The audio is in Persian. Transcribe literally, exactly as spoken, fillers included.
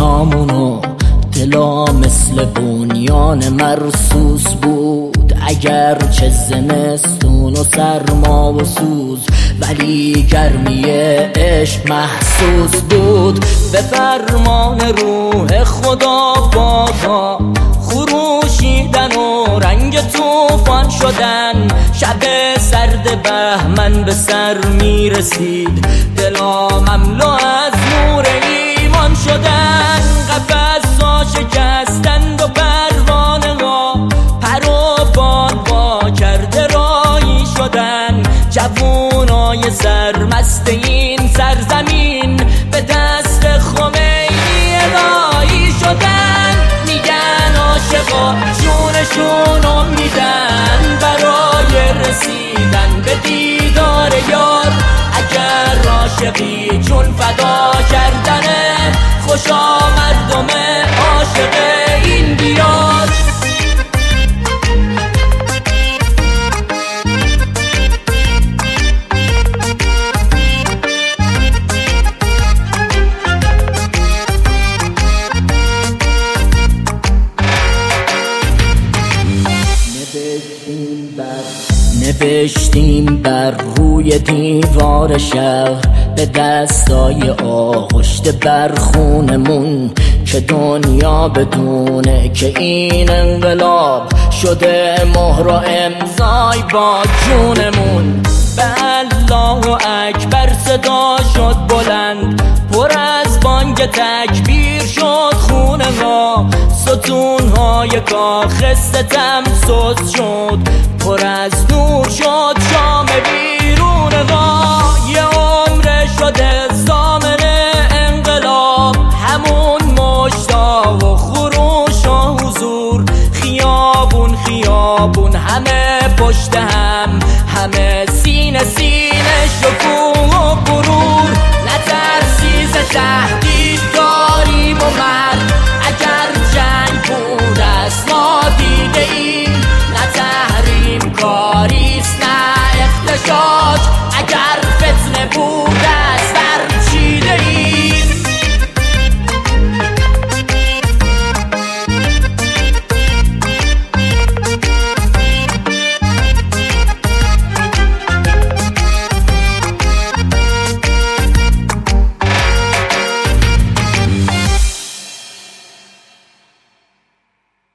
روزامونو دلا مثل بنیان مرصوص بود، اگر چه زمستون و سرما و سوز، ولی گرمی عشق محسوس بود. به فرمان روح خدا بادا خروشیدن و رنگ طوفان شدن، شب سرد بهمن به سر میرسید، دلا مملو از نور ایمان شدن. قفس‌ها شکستند و پروانه ها پر و بال وا کرده راهی شدن، جوونای سرمست این سرزمین به دست خمینی الهی شدن. میگن عاشقا جونشونو میدن برای رسیدن به دیدار یار، اگر عاشقی جون فدا کردنه، خوشا مردم عاشق این دیار. نوشتیم بر روی دیوار شهر به دستای آغشته بر خونمون که دنیا بدونه که این انقلاب شده مهر و امضای با جونمون. به الله اکبر صدا شد بلند، پر از بانگ تکبیر شد خونه ها، ستونهای کاخ ستم سوز شد، پر از نور شد شام بیرون ها. یه عمر شده ضامن انقلاب، همون مشتاق و خروش و حضور، خیابون خیابون همه پشت هم، همه سینه سینه شکوه و غرور. نترسی ز تهدید